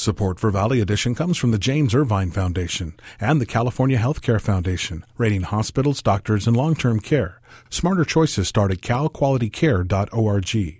Support for Valley Edition comes from the James Irvine Foundation and the California Healthcare Foundation, rating hospitals, doctors, and long-term care. Smarter choices start at calqualitycare.org.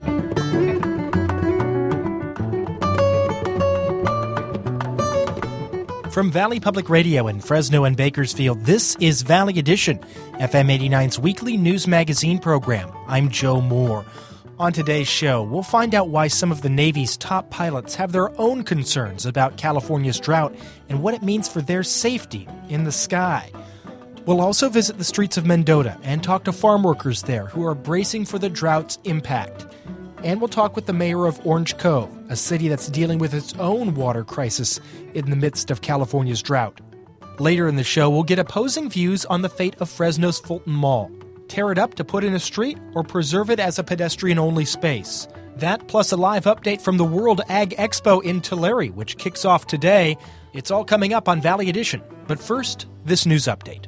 From Valley Public Radio in Fresno and Bakersfield, this is Valley Edition, FM 89's weekly news magazine program. I'm Joe Moore. On today's show, we'll find out why some of the Navy's top pilots have their own concerns about California's drought and what it means for their safety in the sky. We'll also visit the streets of Mendota and talk to farm workers there who are bracing for the drought's impact. And we'll talk with the mayor of Orange Cove, a city that's dealing with its own water crisis in the midst of California's drought. Later in the show, we'll get opposing views on the fate of Fresno's Fulton Mall. Tear it up to put in a street or preserve it as a pedestrian-only space? That plus a live update from the World Ag Expo in Tulare, which kicks off today. It's all coming up on Valley Edition. But first, this news update.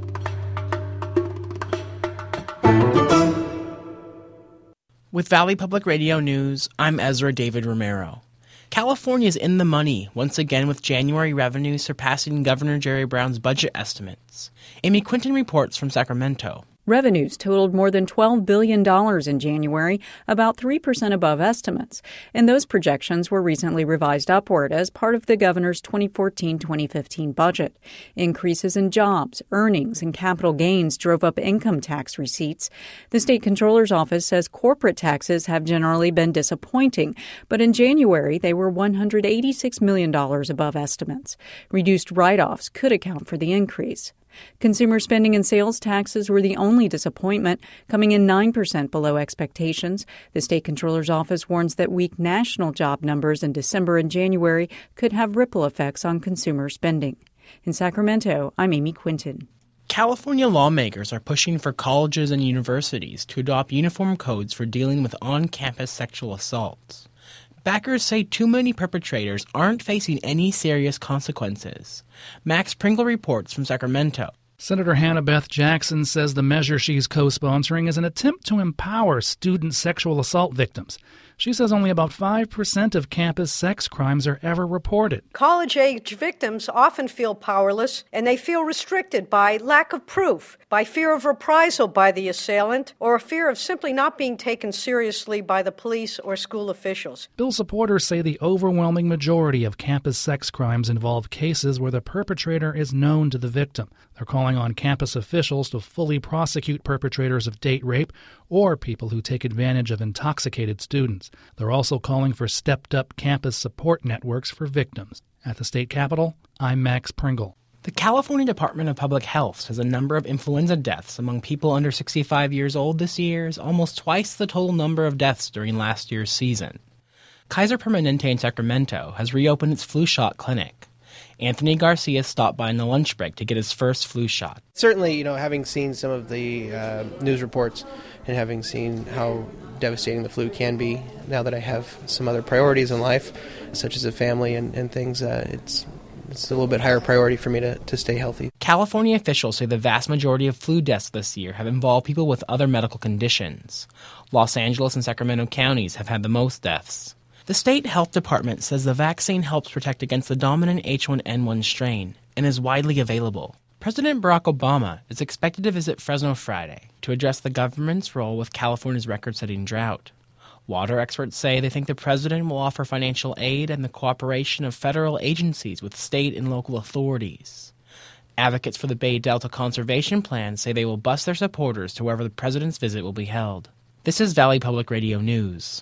With Valley Public Radio News, I'm Ezra David Romero. California is in the money once again with January revenues surpassing Governor Jerry Brown's budget estimates. Amy Quinton reports from Sacramento. Revenues totaled more than $12 billion in January, about 3% above estimates, and those projections were recently revised upward as part of the governor's 2014-2015 budget. Increases in jobs, earnings, and capital gains drove up income tax receipts. The state comptroller's office says corporate taxes have generally been disappointing, but in January they were $186 million above estimates. Reduced write-offs could account for the increase. Consumer spending and sales taxes were the only disappointment, coming in 9% below expectations. The state comptroller's office warns that weak national job numbers in December and January could have ripple effects on consumer spending. In Sacramento, I'm Amy Quinton. California lawmakers are pushing for colleges and universities to adopt uniform codes for dealing with on-campus sexual assaults. Backers say too many perpetrators aren't facing any serious consequences. Max Pringle reports from Sacramento. Senator Hannah Beth Jackson says the measure she's co-sponsoring is an attempt to empower student sexual assault victims. She says only about 5% of campus sex crimes are ever reported. College-age victims often feel powerless, and they feel restricted by lack of proof, by fear of reprisal by the assailant, or a fear of simply not being taken seriously by the police or school officials. Bill supporters say the overwhelming majority of campus sex crimes involve cases where the perpetrator is known to the victim. They're calling on campus officials to fully prosecute perpetrators of date rape or people who take advantage of intoxicated students. They're also calling for stepped-up campus support networks for victims. At the state capitol, I'm Max Pringle. The California Department of Public Health says the number of influenza deaths among people under 65 years old this year is almost twice the total number of deaths during last year's season. Kaiser Permanente in Sacramento has reopened its flu shot clinic. Anthony Garcia stopped by in the lunch break to get his first flu shot. Certainly, having seen some of the news reports and having seen how devastating the flu can be, now that I have some other priorities in life, such as a family and things, it's a little bit higher priority for me to stay healthy. California officials say the vast majority of flu deaths this year have involved people with other medical conditions. Los Angeles and Sacramento counties have had the most deaths. The state health department says the vaccine helps protect against the dominant H1N1 strain and is widely available. President Barack Obama is expected to visit Fresno Friday to address the government's role with California's record-setting drought. Water experts say they think the president will offer financial aid and the cooperation of federal agencies with state and local authorities. Advocates for the Bay Delta Conservation Plan say they will bus their supporters to wherever the president's visit will be held. This is Valley Public Radio News.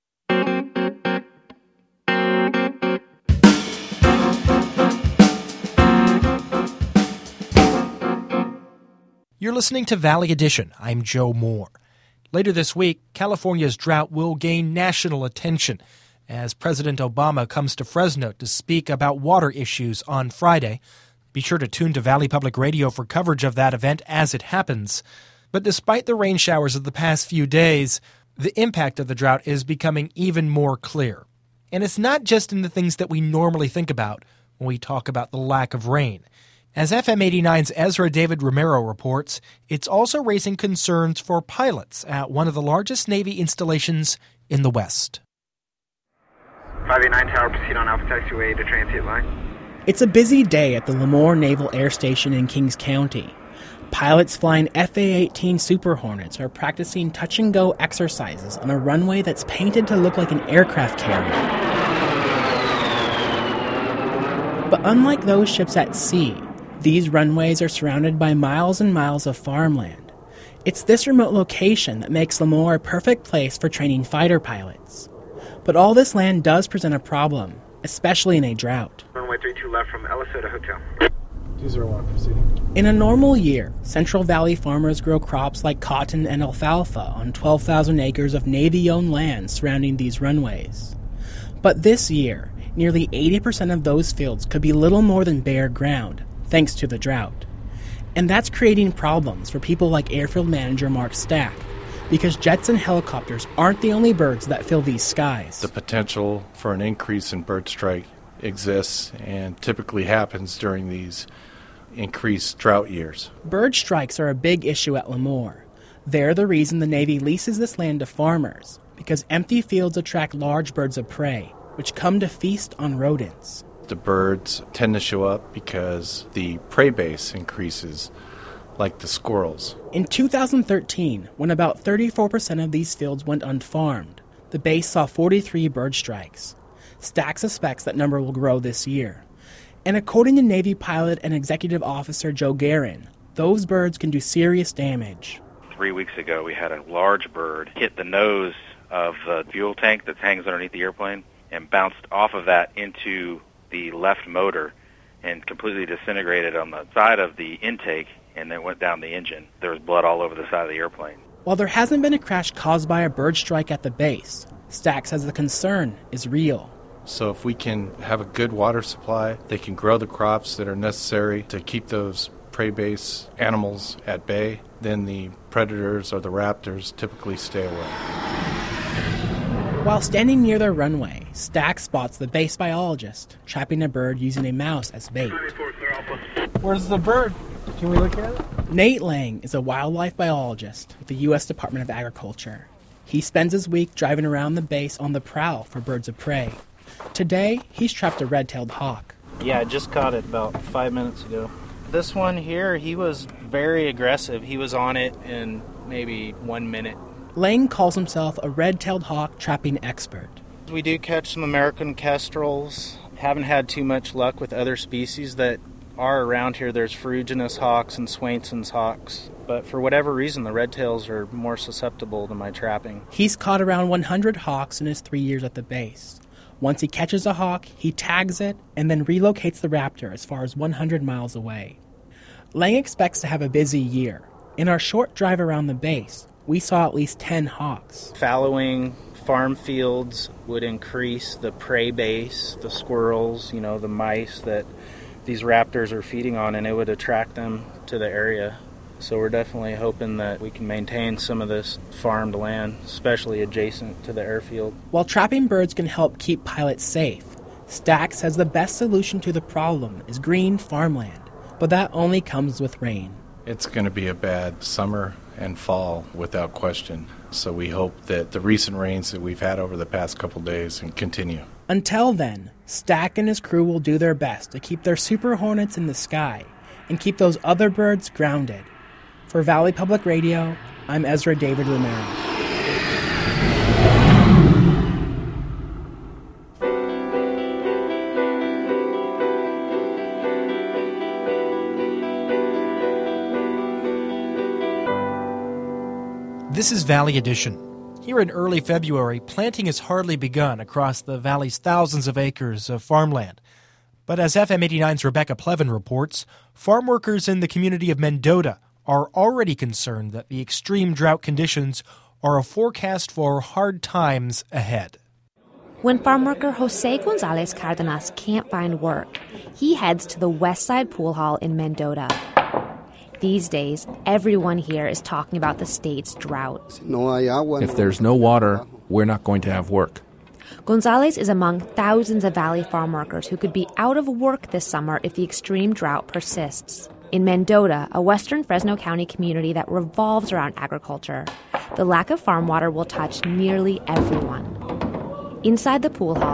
You're listening to Valley Edition. I'm Joe Moore. Later this week, California's drought will gain national attention as President Obama comes to Fresno to speak about water issues on Friday. Be sure to tune to Valley Public Radio for coverage of that event as it happens. But despite the rain showers of the past few days, the impact of the drought is becoming even more clear. And it's not just in the things that we normally think about when we talk about the lack of rain. As FM 89's Ezra David Romero reports, it's also raising concerns for pilots at one of the largest Navy installations in the West. 589 Tower, proceed on Alpha Taxiway to transient line. It's a busy day at the Lemoore Naval Air Station in Kings County. Pilots flying FA-18 Super Hornets are practicing touch-and-go exercises on a runway that's painted to look like an aircraft carrier. But unlike those ships at sea, these runways are surrounded by miles and miles of farmland. It's this remote location that makes Lemoore a perfect place for training fighter pilots. But all this land does present a problem, especially in a drought. Runway 32 left from Elisota Hotel. 201, proceeding. In a normal year, Central Valley farmers grow crops like cotton and alfalfa on 12,000 acres of Navy-owned land surrounding these runways. But this year, nearly 80% of those fields could be little more than bare ground, thanks to the drought. And that's creating problems for people like Airfield Manager Mark Stack, because jets and helicopters aren't the only birds that fill these skies. The potential for an increase in bird strike exists and typically happens during these increased drought years. Bird strikes are a big issue at Lemoore. They're the reason the Navy leases this land to farmers, because empty fields attract large birds of prey, which come to feast on rodents. The birds tend to show up because the prey base increases, like the squirrels. In 2013, when about 34% of these fields went unfarmed, the base saw 43 bird strikes. Stack suspects that number will grow this year. And according to Navy pilot and executive officer Joe Guerin, those birds can do serious damage. 3 weeks ago, we had a large bird hit the nose of the fuel tank that hangs underneath the airplane and bounced off of that into the left motor and completely disintegrated on the side of the intake and then went down the engine. There was blood all over the side of the airplane. While there hasn't been a crash caused by a bird strike at the base, Stack says the concern is real. So if we can have a good water supply, they can grow the crops that are necessary to keep those prey base animals at bay, then the predators or the raptors typically stay away. While standing near their runway, Stack spots the base biologist trapping a bird using a mouse as bait. Where's the bird? Can we look at it? Nate Lang is a wildlife biologist with the U.S. Department of Agriculture. He spends his week driving around the base on the prowl for birds of prey. Today, he's trapped a red-tailed hawk. Yeah, I just caught it about 5 minutes ago. This one here, he was very aggressive. He was on it in maybe 1 minute. Lang calls himself a red-tailed hawk trapping expert. We do catch some American kestrels. Haven't had too much luck with other species that are around here. There's ferruginous hawks and Swainson's hawks. But for whatever reason, the red-tails are more susceptible to my trapping. He's caught around 100 hawks in his 3 years at the base. Once he catches a hawk, he tags it and then relocates the raptor as far as 100 miles away. Lang expects to have a busy year. In our short drive around the base, we saw at least 10 hawks. Fallowing farm fields would increase the prey base, the squirrels, the mice that these raptors are feeding on, and it would attract them to the area. So we're definitely hoping that we can maintain some of this farmed land, especially adjacent to the airfield. While trapping birds can help keep pilots safe, Stack says the best solution to the problem is green farmland, but that only comes with rain. It's going to be a bad summer and fall without question. So we hope that the recent rains that we've had over the past couple days can continue. Until then, Stack and his crew will do their best to keep their Super Hornets in the sky and keep those other birds grounded. For Valley Public Radio, I'm Ezra David Romero. This is Valley Edition. Here in early February, planting has hardly begun across the valley's thousands of acres of farmland. But as FM 89's Rebecca Plevin reports, farm workers in the community of Mendota are already concerned that the extreme drought conditions are a forecast for hard times ahead. When farm worker Jose Gonzalez Cardenas can't find work, he heads to the Westside Pool Hall in Mendota. These days, everyone here is talking about the state's drought. If there's no water, we're not going to have work. Gonzalez is among thousands of Valley farm workers who could be out of work this summer if the extreme drought persists. In Mendota, a western Fresno County community that revolves around agriculture, the lack of farm water will touch nearly everyone. Inside the pool hall,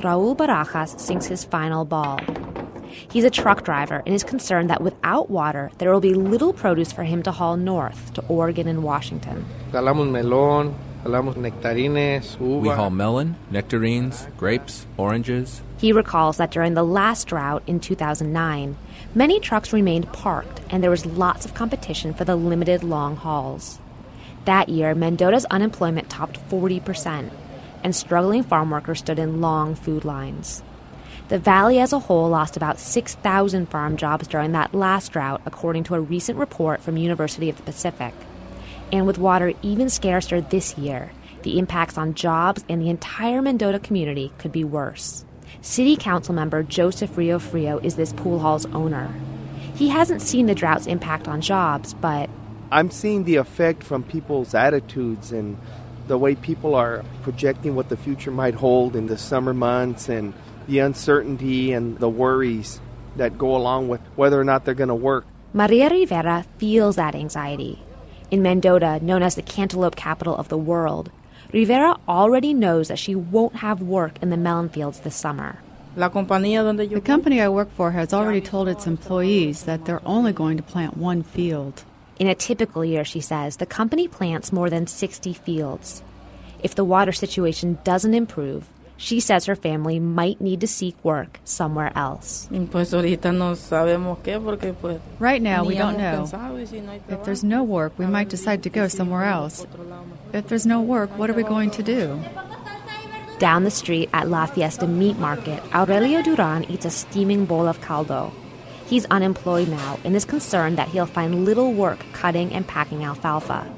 Raul Barajas sinks his final ball. He's a truck driver and is concerned that without water, there will be little produce for him to haul north to Oregon and Washington. Jalamos melón, jalamos nectarines, uva. We haul melon, nectarines, grapes, oranges. He recalls that during the last drought in 2009, many trucks remained parked and there was lots of competition for the limited long hauls. That year, Mendota's unemployment topped 40%, and struggling farm workers stood in long food lines. The valley as a whole lost about 6,000 farm jobs during that last drought, according to a recent report from University of the Pacific. And with water even scarcer this year, the impacts on jobs and the entire Mendota community could be worse. City Council member Joseph Rio Frio is this pool hall's owner. He hasn't seen the drought's impact on jobs, but I'm seeing the effect from people's attitudes and the way people are projecting what the future might hold in the summer months and the uncertainty and the worries that go along with whether or not they're going to work. Maria Rivera feels that anxiety. In Mendota, known as the cantaloupe capital of the world, Rivera already knows that she won't have work in the melon fields this summer. The company I work for has already told its employees that they're only going to plant one field. In a typical year, she says, the company plants more than 60 fields. If the water situation doesn't improve, she says her family might need to seek work somewhere else. Right now, we don't know. If there's no work, we might decide to go somewhere else. If there's no work, what are we going to do? Down the street at La Fiesta Meat Market, Aurelio Duran eats a steaming bowl of caldo. He's unemployed now and is concerned that he'll find little work cutting and packing alfalfa.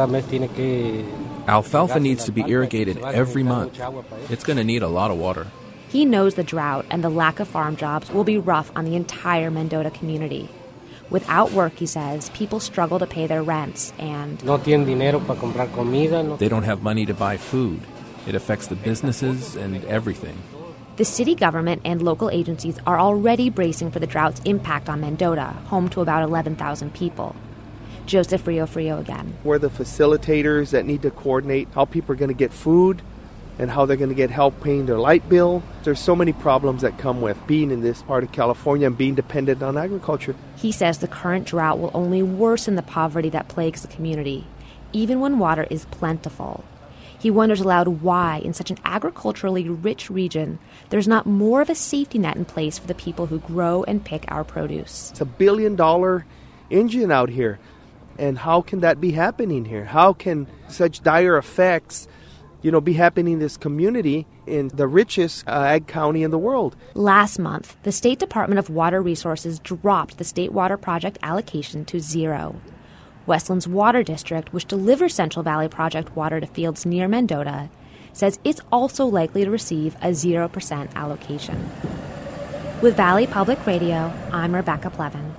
Alfalfa needs to be irrigated every month. It's going to need a lot of water. He knows the drought and the lack of farm jobs will be rough on the entire Mendota community. Without work, he says, people struggle to pay their rents and they don't have money to buy food. It affects the businesses and everything. The city government and local agencies are already bracing for the drought's impact on Mendota, home to about 11,000 people. Joseph Rio Frio again. We're the facilitators that need to coordinate how people are going to get food and how they're going to get help paying their light bill. There's so many problems that come with being in this part of California and being dependent on agriculture. He says the current drought will only worsen the poverty that plagues the community, even when water is plentiful. He wonders aloud why, in such an agriculturally rich region, there's not more of a safety net in place for the people who grow and pick our produce. It's $1 billion engine out here. And how can that be happening here? How can such dire effects, be happening in this community in the richest ag county in the world? Last month, the State Department of Water Resources dropped the State Water Project allocation to 0. Westland's Water District, which delivers Central Valley Project water to fields near Mendota, says it's also likely to receive a 0% allocation. With Valley Public Radio, I'm Rebecca Plevin.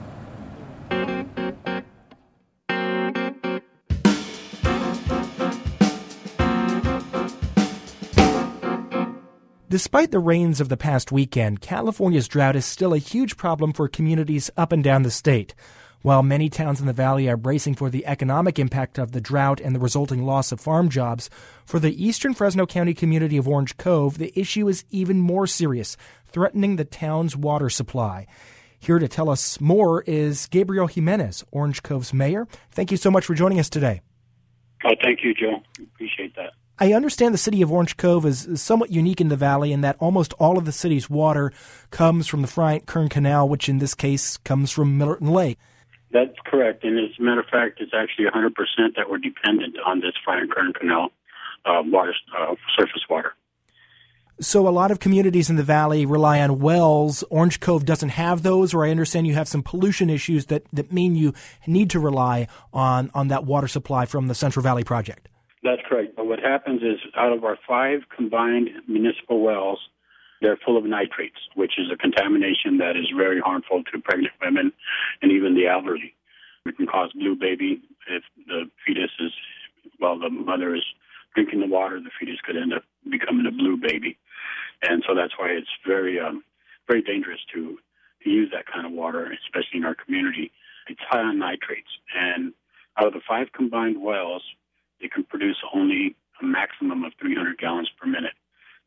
Despite the rains of the past weekend, California's drought is still a huge problem for communities up and down the state. While many towns in the valley are bracing for the economic impact of the drought and the resulting loss of farm jobs, for the eastern Fresno County community of Orange Cove, the issue is even more serious, threatening the town's water supply. Here to tell us more is Gabriel Jimenez, Orange Cove's mayor. Thank you so much for joining us today. Oh, thank you, Joe. Appreciate that. I understand the city of Orange Cove is somewhat unique in the valley in that almost all of the city's water comes from the Bryant-Kern Canal, which in this case comes from Millerton Lake. That's correct. And as a matter of fact, it's actually 100% that we're dependent on this Bryant-Kern Canal water, surface water. So a lot of communities in the valley rely on wells. Orange Cove doesn't have those, or I understand you have some pollution issues that mean you need to rely on that water supply from the Central Valley Project. That's correct. But what happens is out of our 5 combined municipal wells, they're full of nitrates, which is a contamination that is very harmful to pregnant women and even the elderly. It can cause blue baby if the fetus is, while the mother is drinking the water, the fetus could end up becoming a blue baby. And so that's why it's very, very dangerous to use that kind of water, especially in our community. It's high on nitrates. And out of the 5 combined wells, they can produce only a maximum of 300 gallons per minute.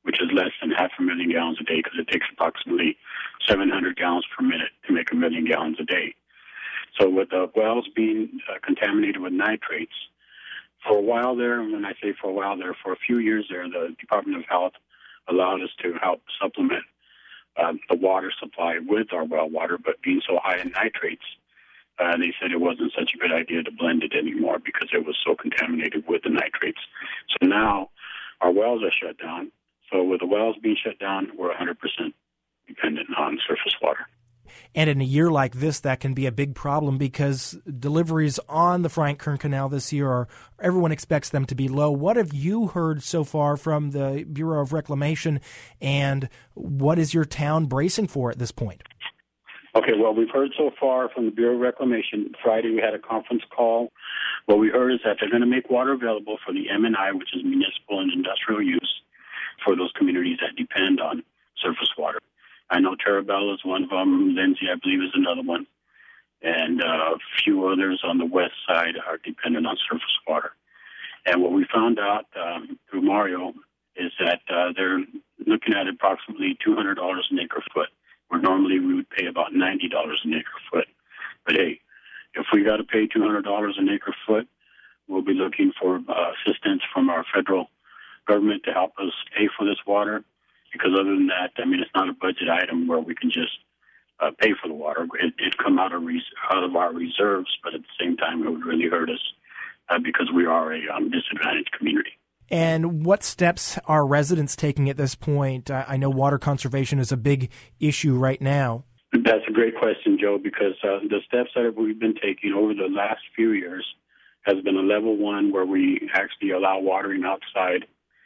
which is less than 500,000 gallons a day because it takes approximately 700 gallons per minute to make 1 million gallons a day. So with the wells being contaminated with nitrates, for a while there, and when I say for a while there, for a few years there, the Department of Health allowed us to help supplement the water supply with our well water, but being so high in nitrates, they said it wasn't such a good idea to blend it anymore because it was so contaminated with the nitrates. So now our wells are shut down. So with the wells being shut down, we're 100% dependent on surface water. And in a year like this, that can be a big problem because deliveries on the Frank Kern Canal this year everyone expects them to be low. What have you heard so far from the Bureau of Reclamation, and what is your town bracing for at this point? Okay, well, we've heard so far from the Bureau of Reclamation. Friday we had a conference call. What we heard is that they're going to make water available for the M&I, which is municipal and industrial use, for those communities that depend on surface water. I know Terabella is one of them. Lindsay, I believe, is another one. And a few others on the west side are dependent on surface water. And what we found out through Mario is that they're looking at approximately $200 an acre foot, where normally we would pay about $90 an acre foot. But hey, if we got to pay $200 an acre foot, we'll be looking for assistance from our federal government to help us pay for this water. Because other than that, I mean, it's not a budget item where we can just pay for the water. It'd come out of our reserves, but at the same time, it would really hurt us because we are a disadvantaged community. And what steps are residents taking at this point? I know water conservation is a big issue right now. That's a great question, Joe, because the steps that we've been taking over the last few years has been a level 1 where we actually allow watering outside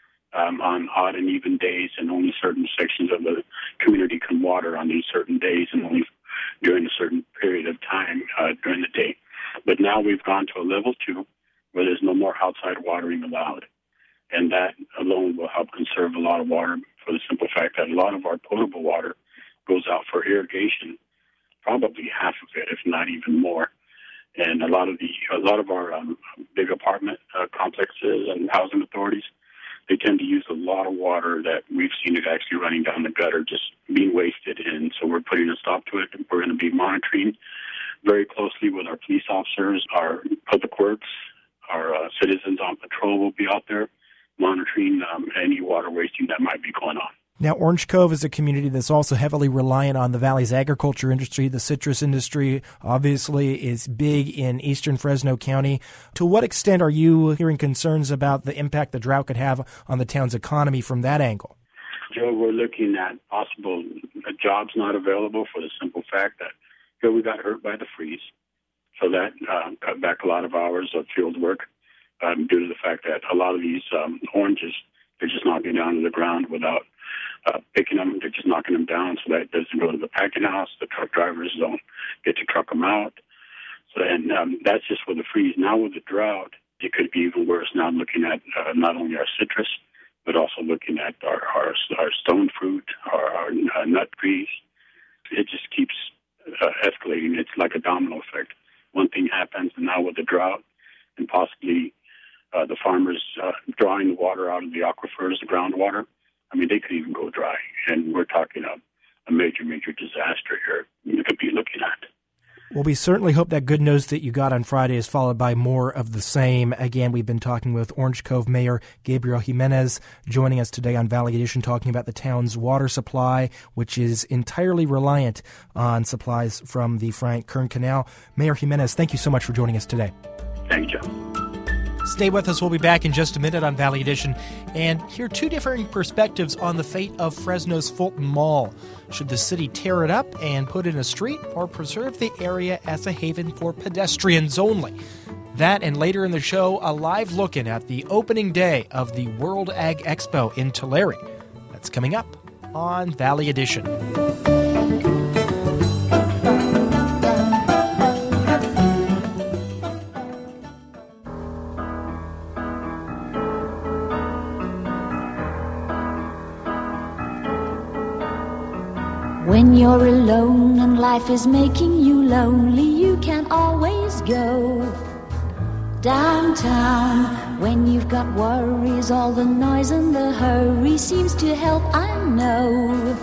on odd and even days, and only certain sections of the community can water on these certain days and only during a certain period of time during the day. But now we've gone to a level 2 where there's no more outside watering allowed. And that alone will help conserve a lot of water for the simple fact that a lot of our potable water goes out for irrigation, probably half of it, if not even more. And a lot of our big apartment complexes and housing authorities, they tend to use a lot of water that we've seen it actually running down the gutter, just being wasted. And so we're putting a stop to it. We're going to be monitoring very closely with our police officers, our public works, our citizens on patrol will be out there monitoring any water wasting that might be going on. Now, Orange Cove is a community that's also heavily reliant on the valley's agriculture industry. The citrus industry obviously is big in eastern Fresno County. To what extent are you hearing concerns about the impact the drought could have on the town's economy from that angle? Joe, we're looking at possible jobs not available for the simple fact that here we got hurt by the freeze. So that cut back a lot of hours of field work due to the fact that a lot of these oranges, they're just knocking down to the ground without picking them. They're just knocking them down so that it doesn't go to the packing house. The truck drivers don't get to truck them out. So, and that's just with the freeze. Now with the drought, it could be even worse. Now I'm looking at not only our citrus, but also looking at our stone fruit, our nut trees. It just keeps escalating. It's like a domino effect. One thing happens, and now with the drought, and possibly the farmers drawing the water out of the aquifers, the groundwater, I mean, they could even go dry. And we're talking a major, major disaster here you could be looking at. Well, we certainly hope that good news that you got on Friday is followed by more of the same. Again, we've been talking with Orange Cove Mayor Gabriel Jimenez, joining us today on Valley Edition, talking about the town's water supply, which is entirely reliant on supplies from the Frank Kern Canal. Mayor Jimenez, thank you so much for joining us today. Thank you, Joe. Stay with us. We'll be back in just a minute on Valley Edition and hear two different perspectives on the fate of Fresno's Fulton Mall. Should the city tear it up and put in a street, or preserve the area as a haven for pedestrians only? That and later in the show, a live look-in at the opening day of the World Ag Expo in Tulare. That's coming up on Valley Edition. When you're alone and life is making you lonely, you can always go downtown When you've got worries, all the noise and the hurry seems to help, I know.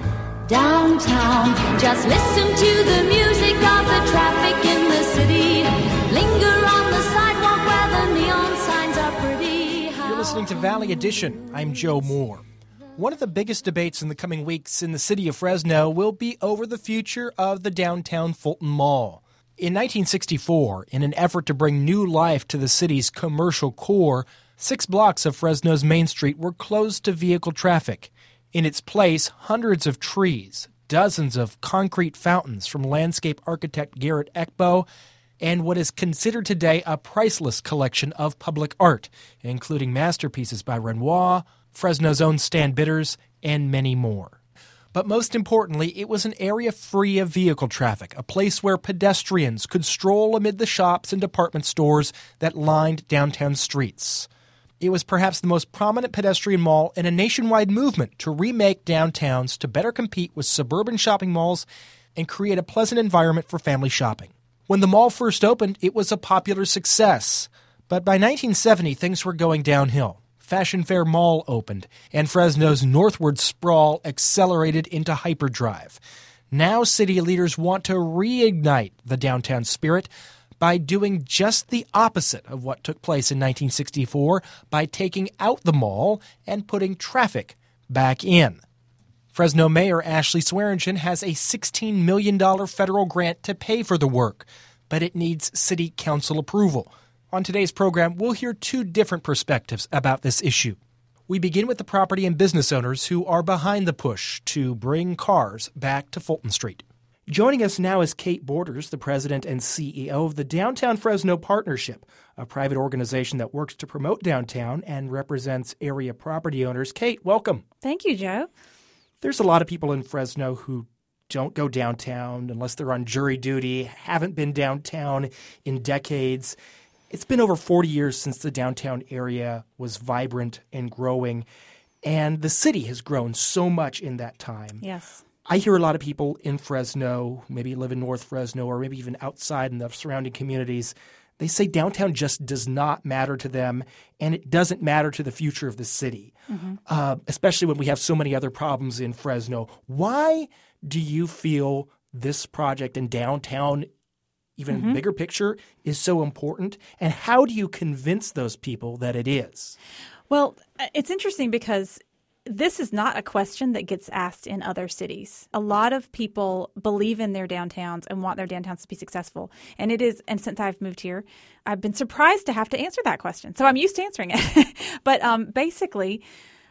Downtown, just listen to the music of the traffic in the city. Linger on the sidewalk where the neon signs are pretty. You're listening to Valley Edition. I'm Joe Moore. One of the biggest debates in the coming weeks in the city of Fresno will be over the future of the downtown Fulton Mall. In 1964, in an effort to bring new life to the city's commercial core, 6 blocks of Fresno's Main Street were closed to vehicle traffic. In its place, hundreds of trees, dozens of concrete fountains from landscape architect Garrett Ekbo, and what is considered today a priceless collection of public art, including masterpieces by Renoir, Fresno's own Stan Bitters, and many more. But most importantly, it was an area free of vehicle traffic, a place where pedestrians could stroll amid the shops and department stores that lined downtown streets. It was perhaps the most prominent pedestrian mall in a nationwide movement to remake downtowns to better compete with suburban shopping malls and create a pleasant environment for family shopping. When the mall first opened, it was a popular success. But by 1970, things were going downhill. Fashion Fair Mall opened, and Fresno's northward sprawl accelerated into hyperdrive. Now city leaders want to reignite the downtown spirit by doing just the opposite of what took place in 1964 by taking out the mall and putting traffic back in. Fresno Mayor Ashley Swearingen has a $16 million federal grant to pay for the work, but it needs city council approval. On today's program, we'll hear 2 different perspectives about this issue. We begin with the property and business owners who are behind the push to bring cars back to Fulton Street. Joining us now is Kate Borders, the president and CEO of the Downtown Fresno Partnership, a private organization that works to promote downtown and represents area property owners. Kate, welcome. Thank you, Joe. There's a lot of people in Fresno who don't go downtown unless they're on jury duty, haven't been downtown in decades. It's been over 40 years since the downtown area was vibrant and growing, and the city has grown so much in that time. Yes. I hear a lot of people in Fresno, maybe live in North Fresno or maybe even outside in the surrounding communities, they say downtown just does not matter to them, and it doesn't matter to the future of the city, especially when we have so many other problems in Fresno. Why do you feel this project in downtown, even bigger picture, is so important? And how do you convince those people that it is? Well, it's interesting because this is not a question that gets asked in other cities. A lot of people believe in their downtowns and want their downtowns to be successful. And it is, and since I've moved here, I've been surprised to have to answer that question. So I'm used to answering it. But basically,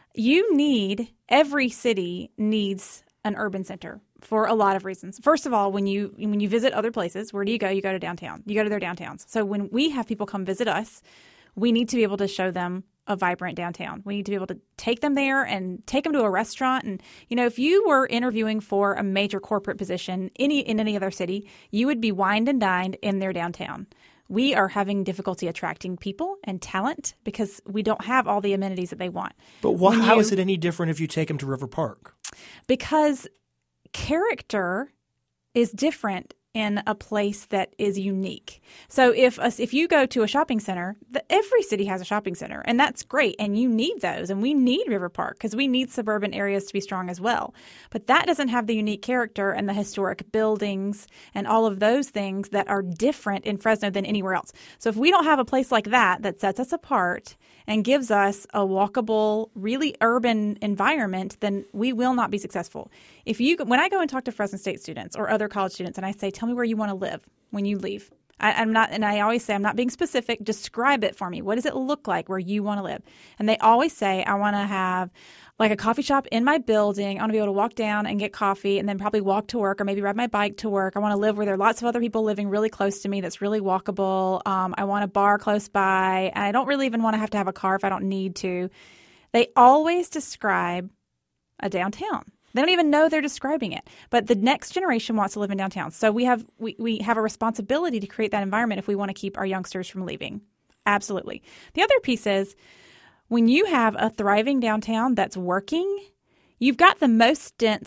every city needs an urban center for a lot of reasons. First of all, when you visit other places, where do you go? You go to downtown. You go to their downtowns. So when we have people come visit us, we need to be able to show them a vibrant downtown. We need to be able to take them there and take them to a restaurant. And, if you were interviewing for a major corporate position in any other city, you would be wined and dined in their downtown. We are having difficulty attracting people and talent because we don't have all the amenities that they want. But how is it any different if you take them to River Park? Because character is different in a place that is unique. So if you go to a shopping center, every city has a shopping center, and that's great, and you need those, and we need River Park because we need suburban areas to be strong as well. But that doesn't have the unique character and the historic buildings and all of those things that are different in Fresno than anywhere else. So if we don't have a place like that sets us apart and gives us a walkable, really urban environment, then we will not be successful. When I go and talk to Fresno State students or other college students and I say, tell me where you want to live when you leave. I always say, I'm not being specific. Describe it for me. What does it look like where you want to live? And they always say, I want to have like a coffee shop in my building. I want to be able to walk down and get coffee and then probably walk to work or maybe ride my bike to work. I want to live where there are lots of other people living really close to me that's really walkable. I want a bar close by. And I don't really even want to have a car if I don't need to. They always describe a downtown. They don't even know they're describing it. But the next generation wants to live in downtown. So we have a responsibility to create that environment if we want to keep our youngsters from leaving. Absolutely. The other piece is when you have a thriving downtown that's working, you've got the most dense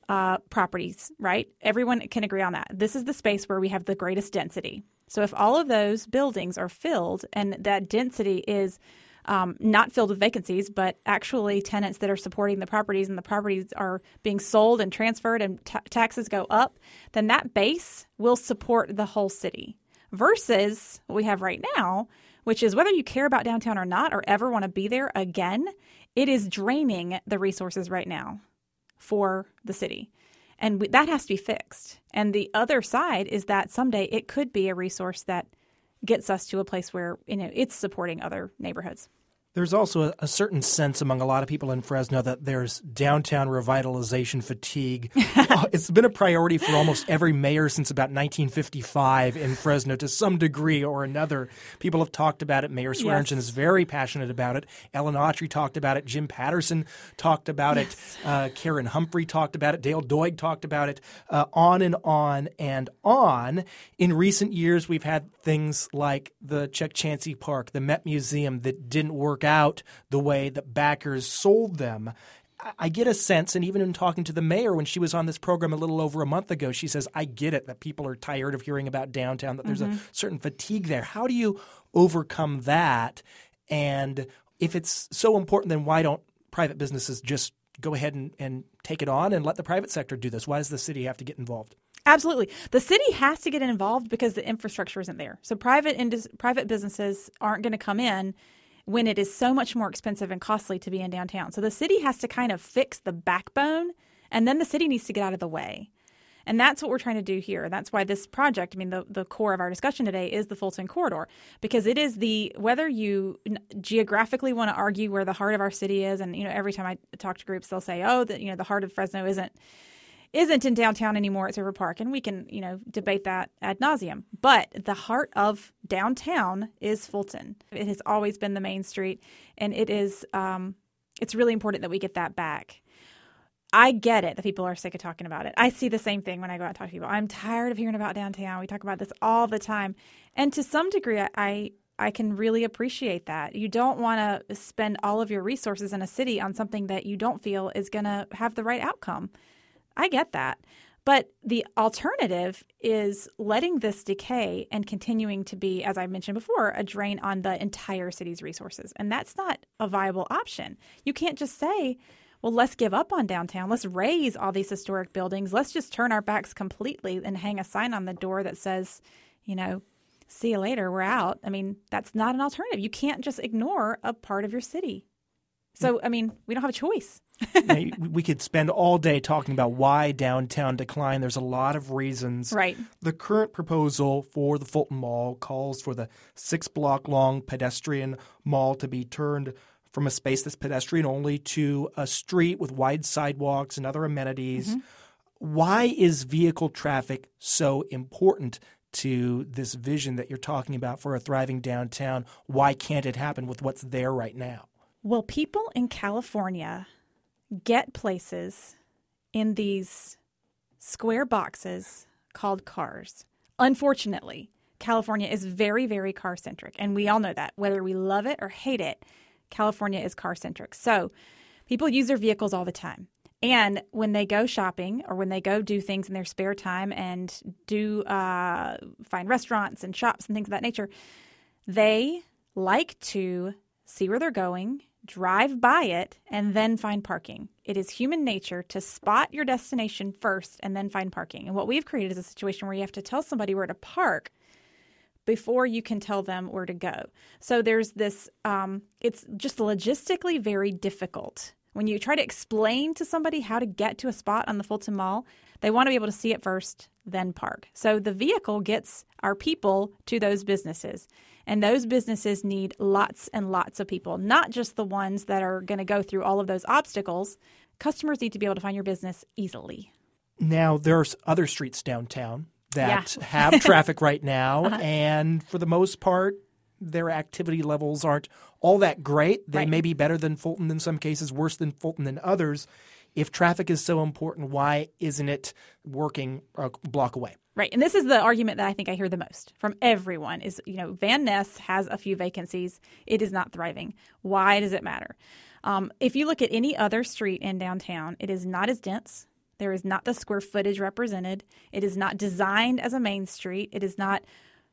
properties, right? Everyone can agree on that. This is the space where we have the greatest density. So if all of those buildings are filled and that density is not filled with vacancies, but actually tenants that are supporting the properties and the properties are being sold and transferred and taxes go up, then that base will support the whole city versus what we have right now, which is whether you care about downtown or not or ever want to be there again, it is draining the resources right now for the city. And that has to be fixed. And the other side is that someday it could be a resource that gets us to a place where it's supporting other neighborhoods. There's also a certain sense among a lot of people in Fresno that there's downtown revitalization fatigue. It's been a priority for almost every mayor since about 1955 in Fresno to some degree or another. People have talked about it. Mayor Swearingen is very passionate about it. Ellen Autry talked about it. Jim Patterson talked about it. Karen Humphrey talked about it. Dale Doig talked about it. On and on and on. In recent years, we've had things like the Chuck Chansey Park, the Met Museum that didn't work out the way that backers sold them. I get a sense, and even in talking to the mayor when she was on this program a little over a month ago, she says, I get it, that people are tired of hearing about downtown, that there's a certain fatigue there. How do you overcome that? And if it's so important, then why don't private businesses just go ahead and take it on and let the private sector do this? Why does the city have to get involved? Absolutely. The city has to get involved because the infrastructure isn't there. So private businesses aren't going to come in when it is so much more expensive and costly to be in downtown. So the city has to kind of fix the backbone, and then the city needs to get out of the way. And that's what we're trying to do here. That's why this project, the core of our discussion today is the Fulton Corridor, because it is whether you geographically want to argue where the heart of our city is, and every time I talk to groups, they'll say, the heart of Fresno isn't in downtown anymore, it's River Park. And we can, debate that ad nauseum. But the heart of downtown is Fulton. It has always been the main street, and it is it's really important that we get that back. I get it that people are sick of talking about it. I see the same thing when I go out and talk to people. I'm tired of hearing about downtown. We talk about this all the time. And to some degree, I can really appreciate that. You don't want to spend all of your resources in a city on something that you don't feel is going to have the right outcome. I get that. But the alternative is letting this decay and continuing to be, as I mentioned before, a drain on the entire city's resources. And that's not a viable option. You can't just say, well, let's give up on downtown. Let's raise all these historic buildings. Let's just turn our backs completely and hang a sign on the door that says, see you later, we're out. That's not an alternative. You can't just ignore a part of your city. So, we don't have a choice. We could spend all day talking about why downtown declined. There's a lot of reasons. Right. The current proposal for the Fulton Mall calls for the 6-block-long pedestrian mall to be turned from a space that's pedestrian only to a street with wide sidewalks and other amenities. Mm-hmm. Why is vehicle traffic so important to this vision that you're talking about for a thriving downtown? Why can't it happen with what's there right now? Well, people in California get places in these square boxes called cars. Unfortunately, California is very, very car-centric, and we all know that. Whether we love it or hate it, California is car-centric. So people use their vehicles all the time. And when they go shopping or when they go do things in their spare time and do find restaurants and shops and things of that nature, they like to see where they're going, drive by it, and then find parking. It is human nature to spot your destination first and then find parking. And what we've created is a situation where you have to tell somebody where to park before you can tell them where to go. So there's this, it's just logistically very difficult. When you try to explain to somebody how to get to a spot on the Fulton Mall, they want to be able to see it first, then park. So the vehicle gets our people to those businesses. And those businesses need lots and lots of people, not just the ones that are going to go through all of those obstacles. Customers need to be able to find your business easily. Now, there's other streets downtown that have traffic right now, and for the most part, their activity levels aren't all that great. They may be better than Fulton in some cases, worse than Fulton in others. If traffic is so important, why isn't it working a block away? Right. And this is the argument that I think I hear the most from everyone is, Van Ness has a few vacancies. It is not thriving. Why does it matter? If you look at any other street in downtown, it is not as dense. There is not the square footage represented. It is not designed as a main street. It is not,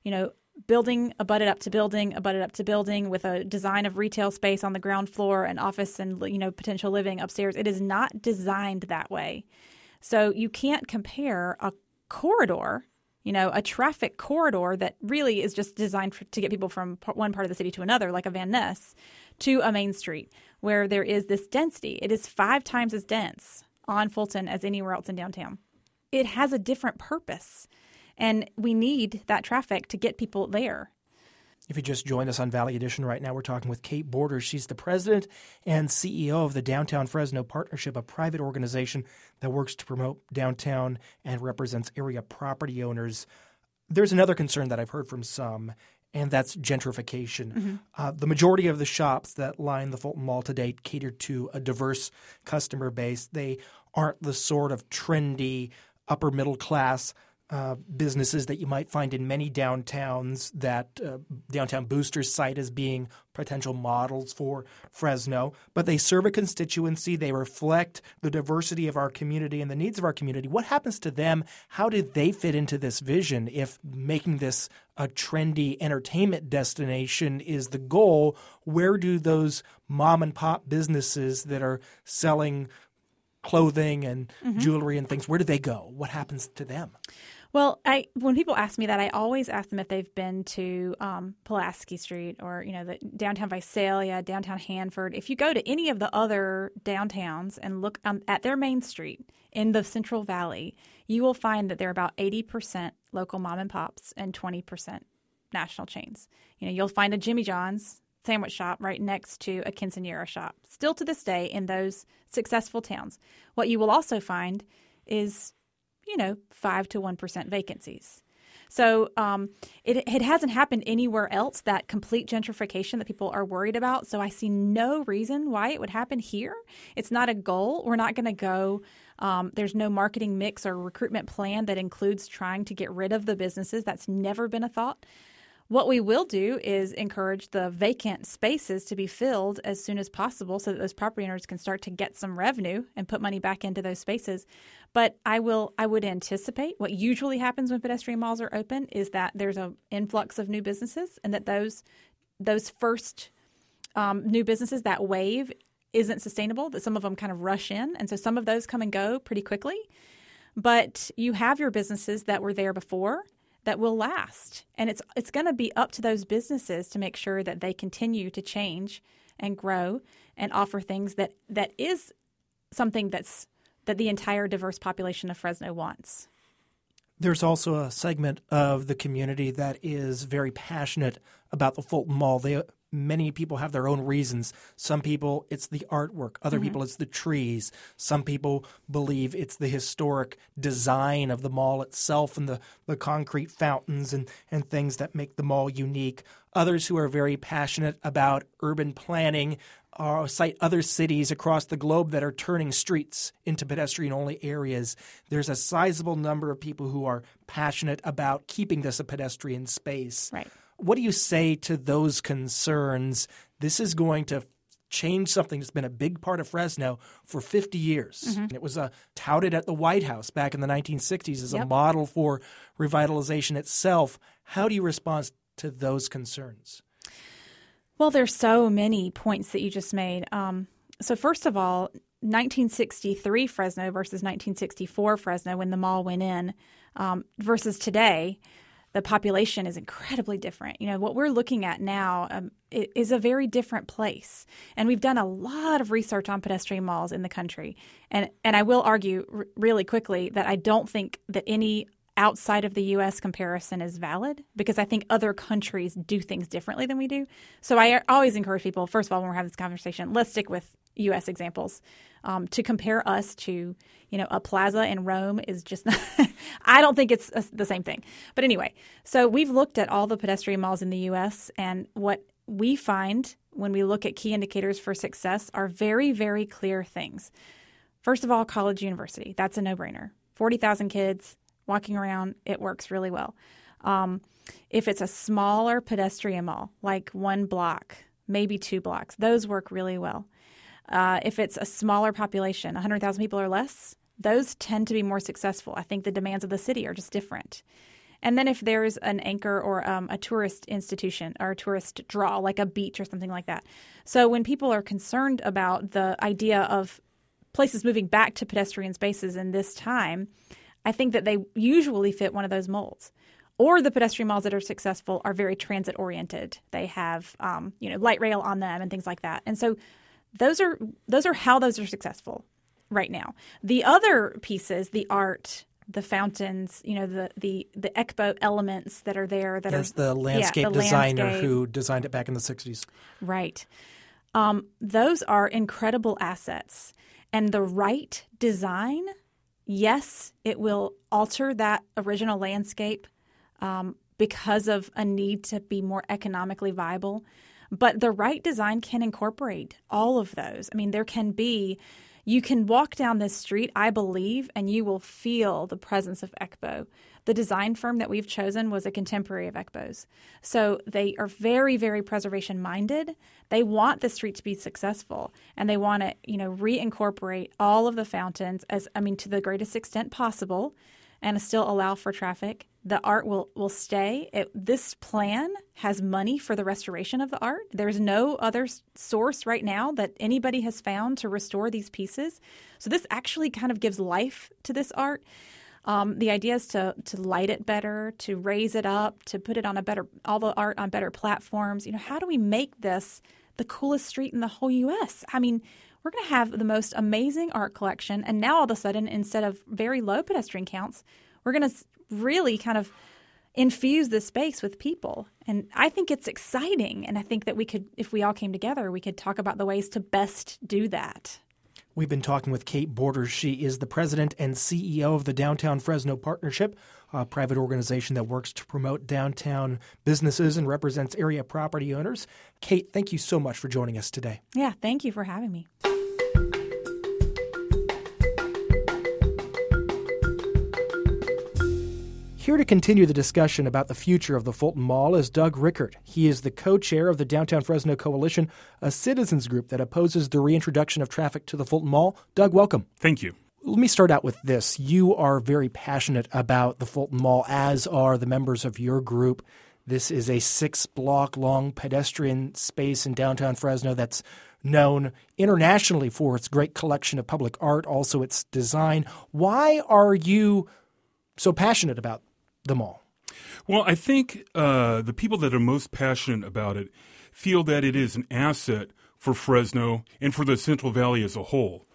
building abutted up to building with a design of retail space on the ground floor and office and, potential living upstairs. It is not designed that way. So you can't compare a corridor, a traffic corridor that really is just designed to get people from one part of the city to another, like a Van Ness, to a main street where there is this density. It is 5 times as dense on Fulton as anywhere else in downtown. It has a different purpose, and we need that traffic to get people there. If you just joined us on Valley Edition right now, we're talking with Kate Borders. She's the president and CEO of the Downtown Fresno Partnership, a private organization that works to promote downtown and represents area property owners. There's another concern that I've heard from some, and that's gentrification. Mm-hmm. The majority of the shops that line the Fulton Mall today cater to a diverse customer base. They aren't the sort of trendy upper middle class businesses that you might find in many downtowns that Downtown Boosters cite as being potential models for Fresno. But they serve a constituency. They reflect the diversity of our community and the needs of our community. What happens to them? How do they fit into this vision if making this a trendy entertainment destination is the goal? Where do those mom and pop businesses that are selling clothing and jewelry and things, where do they go? What happens to them? Well, when people ask me that, I always ask them if they've been to Pulaski Street or, the downtown Visalia, downtown Hanford. If you go to any of the other downtowns and look at their main street in the Central Valley, you will find that they're about 80% local mom and pops and 20% national chains. You'll find a Jimmy John's sandwich shop right next to a quinceañera shop, still to this day in those successful towns. What you will also find is 5 to 1% vacancies. So it hasn't happened anywhere else, that complete gentrification that people are worried about. So I see no reason why it would happen here. It's not a goal. We're not going to go there's no marketing mix or recruitment plan that includes trying to get rid of the businesses. That's never been a thought. What we will do is encourage the vacant spaces to be filled as soon as possible so that those property owners can start to get some revenue and put money back into those spaces. But I would anticipate what usually happens when pedestrian malls are open is that there's an influx of new businesses, and that those first new businesses, that wave isn't sustainable, that some of them kind of rush in. And so some of those come and go pretty quickly. But you have your businesses that were there before that will last. And it's going to be up to those businesses to make sure that they continue to change and grow and offer things that is something that the entire diverse population of Fresno wants. There's also a segment of the community that is very passionate about the Fulton Mall. Many people have their own reasons. Some people, it's the artwork. Other people, it's the trees. Some people believe it's the historic design of the mall itself and the concrete fountains and things that make the mall unique. Others who are very passionate about urban planning cite other cities across the globe that are turning streets into pedestrian-only areas. There's a sizable number of people who are passionate about keeping this a pedestrian space. Right. What do you say to those concerns? This is going to change something that's been a big part of Fresno for 50 years. It was touted at the White House back in the 1960s as a model for revitalization itself. How do you respond to those concerns? Well, there's so many points that you just made. So first of all, 1963 Fresno versus 1964 Fresno, when the mall went in, versus today, the population is incredibly different. What we're looking at now is a very different place. And we've done a lot of research on pedestrian malls in the country. And I will argue really quickly that I don't think that any outside of the U.S. comparison is valid, because I think other countries do things differently than we do. So I always encourage people, first of all, when we're having this conversation, let's stick with U.S. examples. To compare us to, a plaza in Rome is just not – I don't think it's the same thing. But anyway, so we've looked at all the pedestrian malls in the U.S., and what we find when we look at key indicators for success are very, very clear things. First of all, college university. That's a no-brainer. 40,000 kids walking around, it works really well. If it's a smaller pedestrian mall, like 1 block, maybe 2 blocks, those work really well. If it's a smaller population, 100,000 people or less, those tend to be more successful. I think the demands of the city are just different. And then if there's an anchor or a tourist institution or a tourist draw, like a beach or something like that. So when people are concerned about the idea of places moving back to pedestrian spaces in this time, I think that they usually fit one of those molds. Or the pedestrian malls that are successful are very transit-oriented. They have light rail on them and things like that. And so those are how those are successful right now. The other pieces, the art, the fountains, the ECBO elements that are there. That's the landscape designer who designed it back in the 60s. Right. Those are incredible assets. And the right design, yes, it will alter that original landscape because of a need to be more economically viable. But the right design can incorporate all of those. I mean, you can walk down this street, I believe, and you will feel the presence of ECBO. The design firm that we've chosen was a contemporary of ECBO's. So they are very, very preservation-minded. They want the street to be successful, and they want to, reincorporate all of the fountains to the greatest extent possible and still allow for traffic. The art will stay. This plan has money for the restoration of the art. There's no other source right now that anybody has found to restore these pieces. So this actually kind of gives life to this art. The idea is to light it better, to raise it up, to put it on all the art on better platforms. How do we make this the coolest street in the whole U.S.? I mean, we're going to have the most amazing art collection. And now all of a sudden, instead of very low pedestrian counts, we're going to really kind of infuse this space with people. And I think it's exciting. And I think that we could, if we all came together, we could talk about the ways to best do that. We've been talking with Kate Borders. She is the president and CEO of the Downtown Fresno Partnership, a private organization that works to promote downtown businesses and represents area property owners. Kate, thank you so much for joining us today. Yeah, thank you for having me. Here to continue the discussion about the future of the Fulton Mall is Doug Rickert. He is the co-chair of the Downtown Fresno Coalition, a citizens group that opposes the reintroduction of traffic to the Fulton Mall. Doug, welcome. Thank you. Let me start out with this. You are very passionate about the Fulton Mall, as are the members of your group. This is a 6-block-long pedestrian space in downtown Fresno that's known internationally for its great collection of public art, also its design. Why are you so passionate about the mall? Well, I think the people that are most passionate about it feel that it is an asset for Fresno and for the Central Valley as a whole.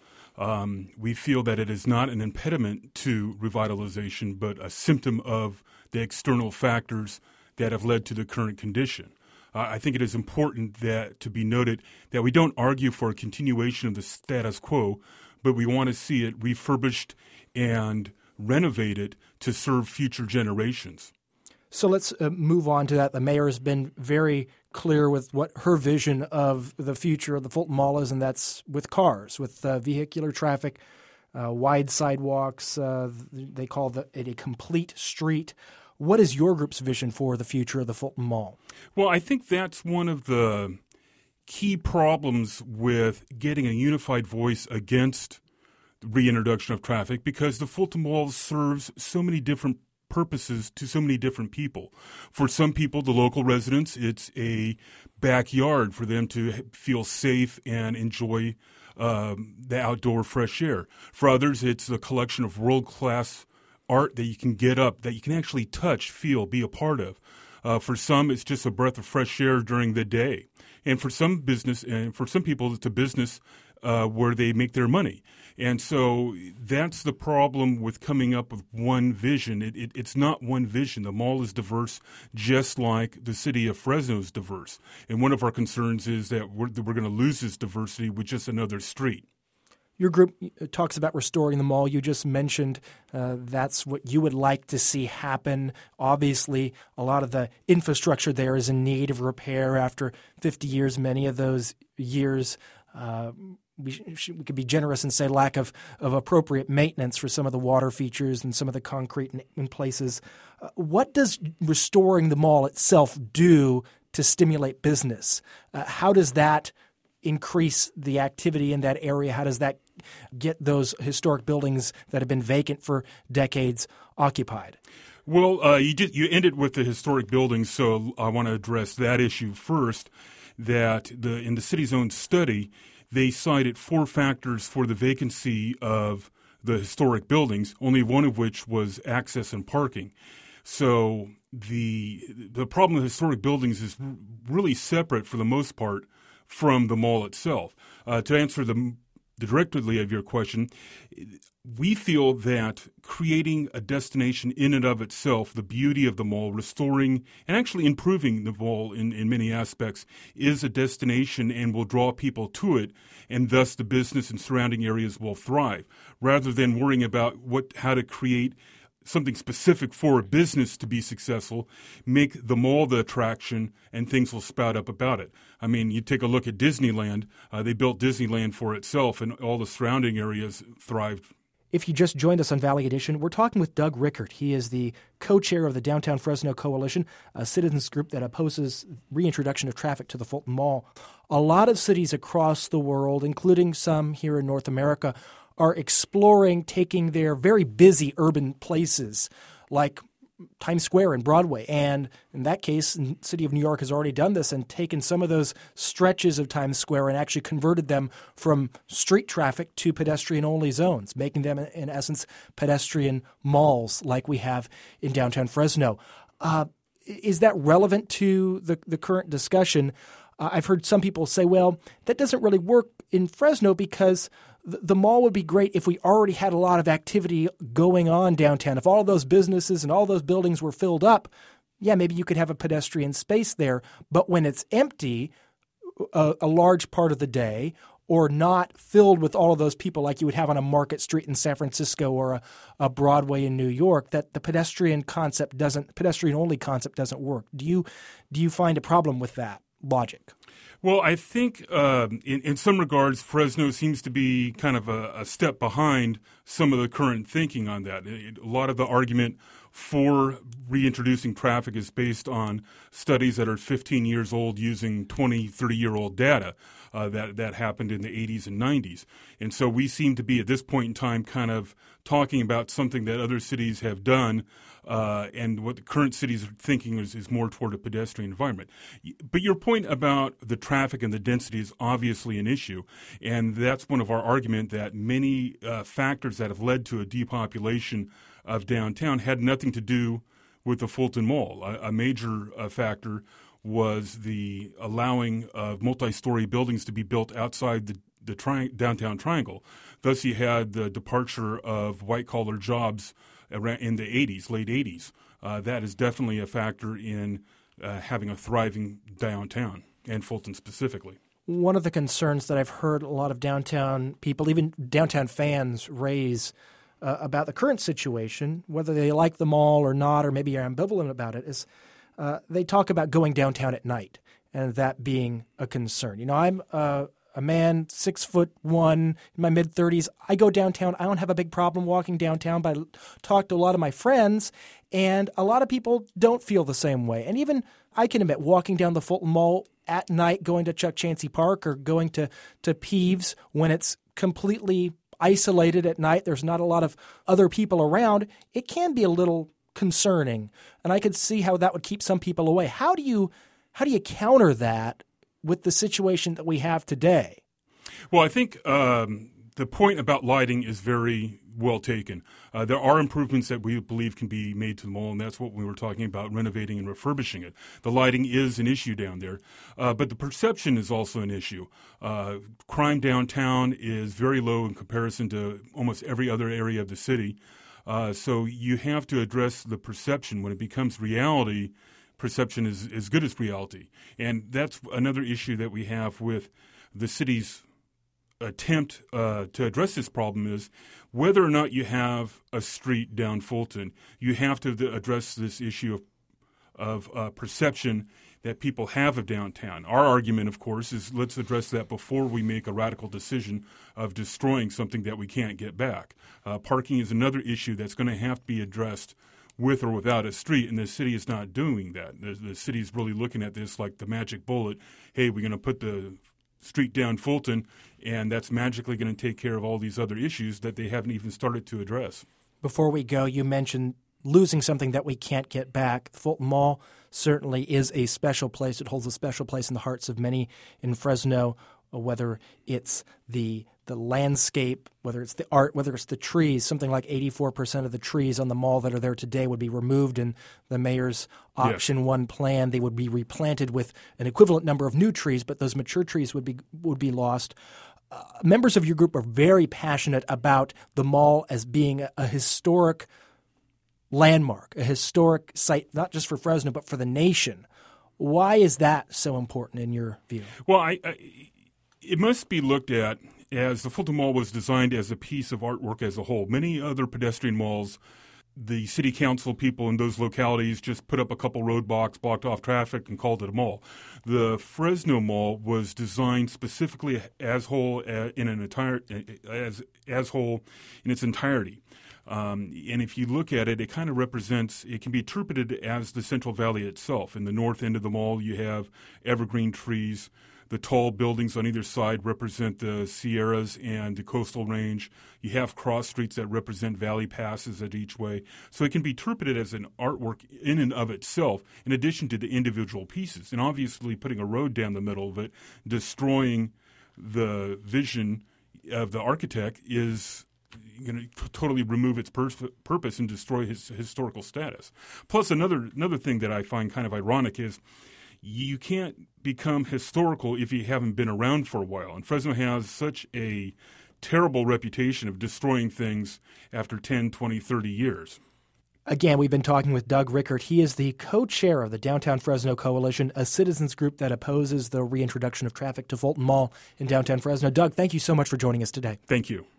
We feel that it is not an impediment to revitalization, but a symptom of the external factors that have led to the current condition. I think it is important that to be noted that we don't argue for a continuation of the status quo, but we want to see it refurbished and renovated to serve future generations. So let's move on to that. The mayor has been very clear with what her vision of the future of the Fulton Mall is, and that's with cars, with vehicular traffic, wide sidewalks. They call it a complete street. What is your group's vision for the future of the Fulton Mall? Well, I think that's one of the key problems with getting a unified voice against the reintroduction of traffic, because the Fulton Mall serves so many different purposes to so many different people. For some people, the local residents, it's a backyard for them to feel safe and enjoy the outdoor fresh air. For others, it's a collection of world-class art that you can get up, that you can actually touch, feel, be a part of. For some, it's just a breath of fresh air during the day. And for some business, and for some people, it's a business where they make their money. And so that's the problem with coming up with one vision. It's not one vision. The mall is diverse, just like the city of Fresno is diverse. And one of our concerns is that we're going to lose this diversity with just another street. Your group talks about restoring the mall. You just mentioned that's what you would like to see happen. Obviously, a lot of the infrastructure there is in need of repair after 50 years. Many of those years, we could be generous and say lack of appropriate maintenance for some of the water features and some of the concrete in places. What does restoring the mall itself do to stimulate business? How does that increase the activity in that area? How does that get those historic buildings that have been vacant for decades occupied? Well, you ended with the historic buildings, so I want to address that issue first. That in the city's own study, they cited 4 factors for the vacancy of the historic buildings, only one of which was access and parking. So the problem with historic buildings is really separate, for the most part, from the mall itself. To answer directly of your question, we feel that creating a destination in and of itself, the beauty of the mall, restoring and actually improving the mall in many aspects, is a destination and will draw people to it, and thus the business and surrounding areas will thrive, rather than worrying about how to create something specific for a business to be successful. Make the mall the attraction, and things will spout up about it. I mean, you take a look at Disneyland. They built Disneyland for itself, and all the surrounding areas thrived. If you just joined us on Valley Edition, we're talking with Doug Rickert. He is the co-chair of the Downtown Fresno Coalition, a citizens group that opposes reintroduction of traffic to the Fulton Mall. A lot of cities across the world, including some here in North America, are exploring taking their very busy urban places like Times Square and Broadway. And in that case, the city of New York has already done this and taken some of those stretches of Times Square and actually converted them from street traffic to pedestrian-only zones, making them, in essence, pedestrian malls like we have in downtown Fresno. Is that relevant to the current discussion? I've heard some people say, well, that doesn't really work in Fresno because the mall would be great if we already had a lot of activity going on downtown. If all of those businesses and all those buildings were filled up, yeah, maybe you could have a pedestrian space there. But when it's empty a large part of the day, or not filled with all of those people like you would have on a Market Street in San Francisco or a Broadway in New York, that the pedestrian-only concept doesn't work. Do you find a problem with that logic? Well, I think in some regards, Fresno seems to be kind of a step behind some of the current thinking on that. A lot of the argument for reintroducing traffic is based on studies that are 15 years old using 20, 30-year-old data that happened in the 80s and 90s. And so we seem to be at this point in time kind of talking about something that other cities have done, and what the current cities are thinking is more toward a pedestrian environment. But your point about the traffic and the density is obviously an issue, and that's one of our argument that many factors that have led to a depopulation of downtown had nothing to do with the Fulton Mall. A major factor was the allowing of multi-story buildings to be built outside the downtown triangle. Thus, you had the departure of white-collar jobs in the 80s, late 80s. That is definitely a factor in having a thriving downtown, and Fulton specifically. One of the concerns that I've heard a lot of downtown people, even downtown fans, raise about the current situation, whether they like the mall or not, or maybe are ambivalent about it, is they talk about going downtown at night and that being a concern. You know, I'm a man, 6'1", in my mid-30s. I go downtown. I don't have a big problem walking downtown, but I talk to a lot of my friends, and a lot of people don't feel the same way. And even I can admit, walking down the Fulton Mall at night, going to Chuck Chancey Park or going to Peeves when it's completely isolated at night, there's not a lot of other people around, it can be a little concerning. And I could see how that would keep some people away. How do you counter that with the situation that we have today? Well, I think the point about lighting is very well taken. There are improvements that we believe can be made to the mall, and that's what we were talking about, renovating and refurbishing it. The lighting is an issue down there, but the perception is also an issue. Crime downtown is very low in comparison to almost every other area of the city. So you have to address the perception. When it becomes reality, perception is as good as reality. And that's another issue that we have with the city's attempt to address this problem is whether or not you have a street down Fulton, you have to address this issue of perception that people have of downtown. Our argument, of course, is let's address that before we make a radical decision of destroying something that we can't get back. Parking is another issue that's going to have to be addressed with or without a street, and the city is not doing that. The city is really looking at this like the magic bullet. Hey, we're going to put the street down Fulton, and that's magically going to take care of all these other issues that they haven't even started to address. Before we go, you mentioned losing something that we can't get back. Fulton Mall certainly is a special place. It holds a special place in the hearts of many in Fresno, whether it's the landscape, whether it's the art, whether it's the trees. Something like 84% of the trees on the mall that are there today would be removed in the mayor's Option 1 plan. They would be replanted with an equivalent number of new trees, but those mature trees would be lost. Members of your group are very passionate about the mall as being a historic landmark, a historic site, not just for Fresno, but for the nation. Why is that so important in your view? Well, it must be looked at as the Fulton Mall was designed as a piece of artwork as a whole. Many other pedestrian malls, the city council people in those localities just put up a couple roadblocks, blocked off traffic, and called it a mall. The Fresno Mall was designed specifically as whole in its entirety. And if you look at it, it kind of represents, it can be interpreted as the Central Valley itself. In the north end of the mall, you have evergreen trees. The tall buildings on either side represent the Sierras and the coastal range. You have cross streets that represent valley passes at each way. So it can be interpreted as an artwork in and of itself, in addition to the individual pieces. And obviously putting a road down the middle of it, destroying the vision of the architect is going to totally remove its purpose and destroy his historical status. Plus, another thing that I find kind of ironic is you can't become historical if you haven't been around for a while. And Fresno has such a terrible reputation of destroying things after 10, 20, 30 years. Again, we've been talking with Doug Rickert. He is the co-chair of the Downtown Fresno Coalition, a citizens group that opposes the reintroduction of traffic to Fulton Mall in downtown Fresno. Doug, thank you so much for joining us today. Thank you.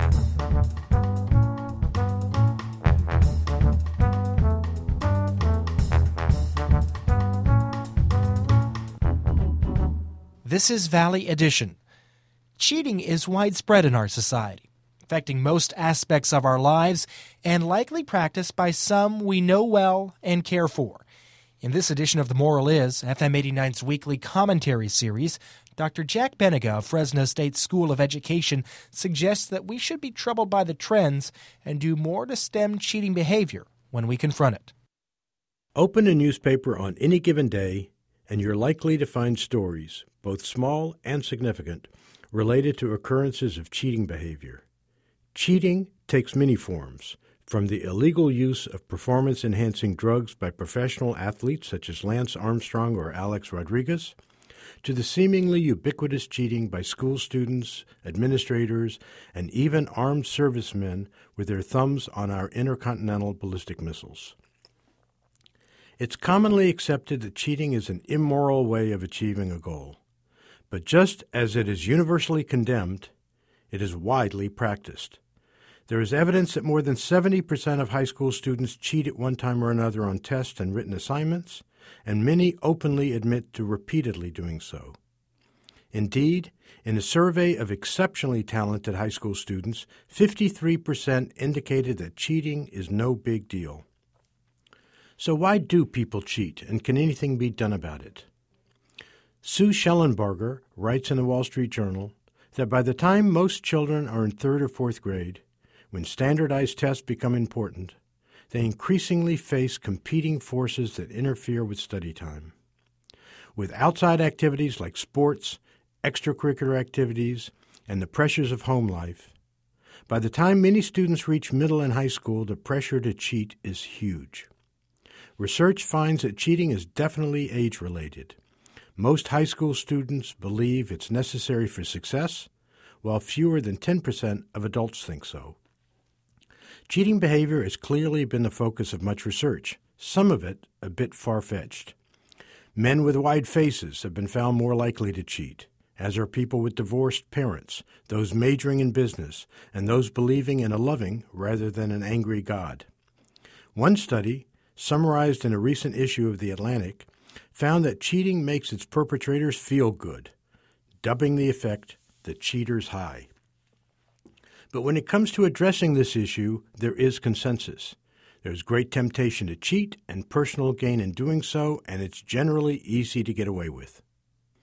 This is Valley Edition. Cheating is widespread in our society, affecting most aspects of our lives and likely practiced by some we know well and care for. In this edition of The Moral Is, FM 89's weekly commentary series, Dr. Jack Benega of Fresno State School of Education suggests that we should be troubled by the trends and do more to stem cheating behavior when we confront it. Open a newspaper on any given day, and you're likely to find stories, both small and significant, related to occurrences of cheating behavior. Cheating takes many forms, from the illegal use of performance-enhancing drugs by professional athletes such as Lance Armstrong or Alex Rodriguez, to the seemingly ubiquitous cheating by school students, administrators, and even armed servicemen with their thumbs on our intercontinental ballistic missiles. It's commonly accepted that cheating is an immoral way of achieving a goal. But just as it is universally condemned, it is widely practiced. There is evidence that more than 70% of high school students cheat at one time or another on tests and written assignments, and many openly admit to repeatedly doing so. Indeed, in a survey of exceptionally talented high school students, 53% indicated that cheating is no big deal. So why do people cheat, and can anything be done about it? Sue Schellenberger writes in the Wall Street Journal that by the time most children are in 3rd or 4th grade, when standardized tests become important, they increasingly face competing forces that interfere with study time. With outside activities like sports, extracurricular activities, and the pressures of home life, by the time many students reach middle and high school, the pressure to cheat is huge. Research finds that cheating is definitely age-related. Most high school students believe it's necessary for success, while fewer than 10% of adults think so. Cheating behavior has clearly been the focus of much research, some of it a bit far-fetched. Men with wide faces have been found more likely to cheat, as are people with divorced parents, those majoring in business, and those believing in a loving rather than an angry God. One study, summarized in a recent issue of The Atlantic, found that cheating makes its perpetrators feel good, dubbing the effect the cheater's high. But when it comes to addressing this issue, there is consensus. There's great temptation to cheat and personal gain in doing so, and it's generally easy to get away with.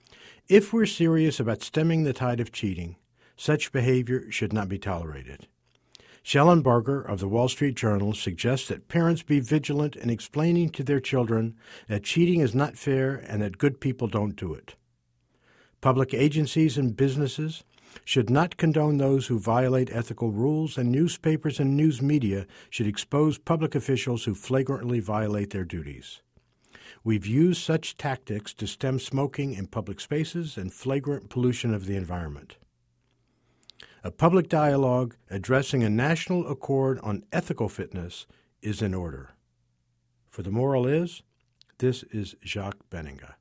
If we're serious about stemming the tide of cheating, such behavior should not be tolerated. Schellenberger of the Wall Street Journal suggests that parents be vigilant in explaining to their children that cheating is not fair and that good people don't do it. Public agencies and businesses should not condone those who violate ethical rules, and newspapers and news media should expose public officials who flagrantly violate their duties. We've used such tactics to stem smoking in public spaces and flagrant pollution of the environment. A public dialogue addressing a national accord on ethical fitness is in order. For The Moral Is, this is Jacques Benninga.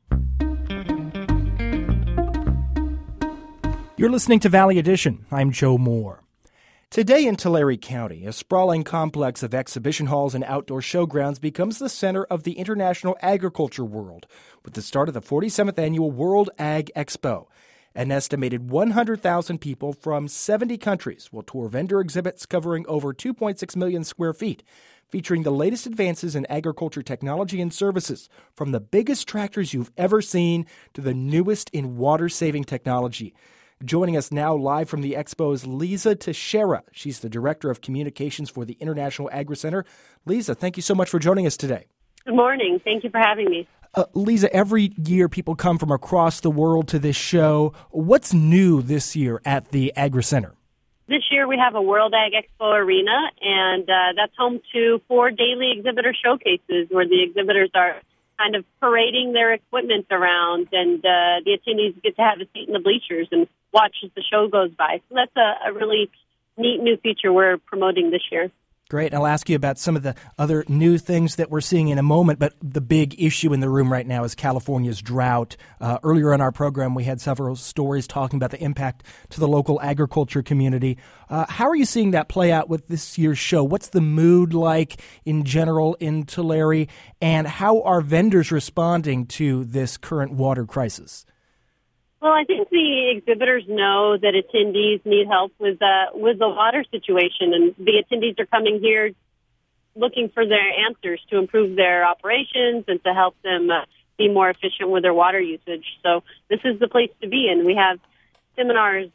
You're listening to Valley Edition. I'm Joe Moore. Today in Tulare County, a sprawling complex of exhibition halls and outdoor showgrounds becomes the center of the international agriculture world with the start of the 47th Annual World Ag Expo. An estimated 100,000 people from 70 countries will tour vendor exhibits covering over 2.6 million square feet, featuring the latest advances in agriculture technology and services, from the biggest tractors you've ever seen to the newest in water-saving technology. Joining us now live from the expo is Lisa Teixeira. She's the Director of Communications for the International Agri-Center. Lisa, thank you so much for joining us today. Good morning. Thank you for having me. Lisa, every year people come from across the world to this show. What's new this year at the Agri-Center? This year we have a World Ag Expo Arena, and that's home to 4 daily exhibitor showcases where the exhibitors are kind of parading their equipment around, and the attendees get to have a seat in the bleachers and watch as the show goes by. So that's a really neat new feature we're promoting this year. Great. I'll ask you about some of the other new things that we're seeing in a moment, but the big issue in the room right now is California's drought. Earlier in our program, we had several stories talking about the impact to the local agriculture community. How are you seeing that play out with this year's show? What's the mood like in general in Tulare, and how are vendors responding to this current water crisis? Well, I think the exhibitors know that attendees need help with the water situation, and the attendees are coming here looking for their answers to improve their operations and to help them be more efficient with their water usage. So this is the place to be, and we have seminars,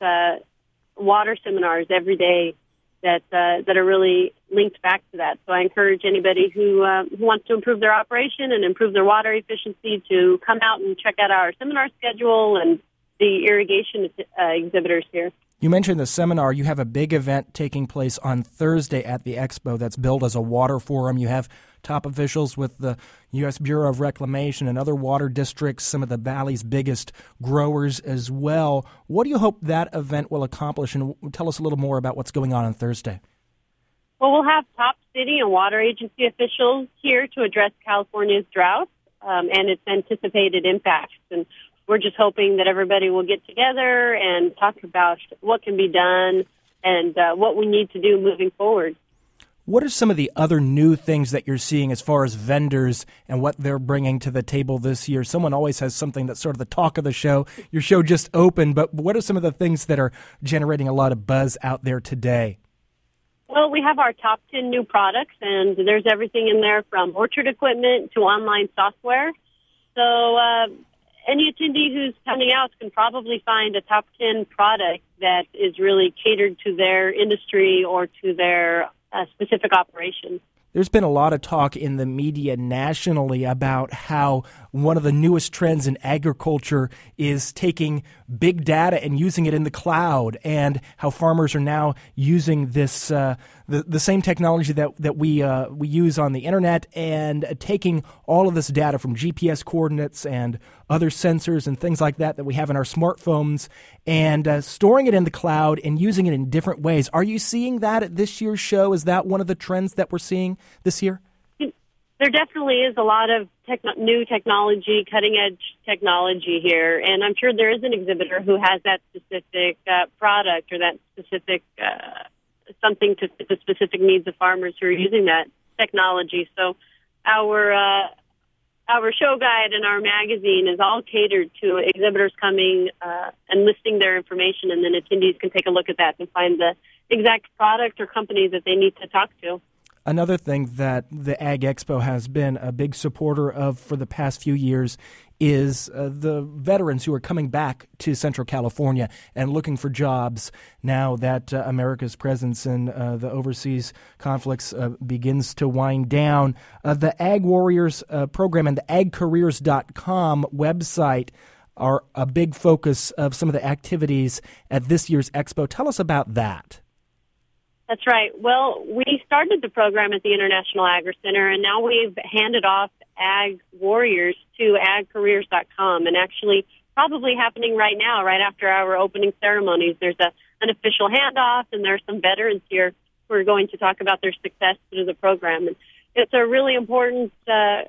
water seminars every day that are really linked back to that. So I encourage anybody who wants to improve their operation and improve their water efficiency to come out and check out our seminar schedule and the irrigation exhibitors here. You mentioned the seminar. You have a big event taking place on Thursday at the Expo that's billed as a water forum. You have top officials with the U.S. Bureau of Reclamation and other water districts, some of the Valley's biggest growers as well. What do you hope that event will accomplish? And tell us a little more about what's going on Thursday. Well, we'll have top city and water agency officials here to address California's drought and its anticipated impacts. And we're just hoping that everybody will get together and talk about what can be done and what we need to do moving forward. What are some of the other new things that you're seeing as far as vendors and what they're bringing to the table this year? Someone always has something that's sort of the talk of the show. Your show just opened, but what are some of the things that are generating a lot of buzz out there today? Well, we have our top 10 new products, and there's everything in there from orchard equipment to online software. So any attendee who's coming out can probably find a top 10 product that is really catered to their industry or to their specific operation. There's been a lot of talk in the media nationally about how one of the newest trends in agriculture is taking big data and using it in the cloud, and how farmers are now using this the same technology that we use on the internet, and taking all of this data from GPS coordinates and other sensors and things like that we have in our smartphones, and storing it in the cloud and using it in different ways. Are you seeing that at this year's show? Is that one of the trends that we're seeing this year? There definitely is a lot of new technology, cutting-edge technology here, and I'm sure there is an exhibitor who has that specific product or that specific something to fit the specific needs of farmers who are using that technology. So our show guide and our magazine is all catered to exhibitors coming and listing their information, and then attendees can take a look at that and find the exact product or company that they need to talk to. Another thing that the Ag Expo has been a big supporter of for the past few years is the veterans who are coming back to Central California and looking for jobs now that America's presence in the overseas conflicts begins to wind down. The Ag Warriors program and the agcareers.com website are a big focus of some of the activities at this year's expo. Tell us about that. That's right. Well, we started the program at the International Agri Center, and now we've handed off Ag Warriors to agcareers.com. And actually, probably happening right now, right after our opening ceremonies, there's an official handoff, and there are some veterans here who are going to talk about their success through the program. And it's a really important to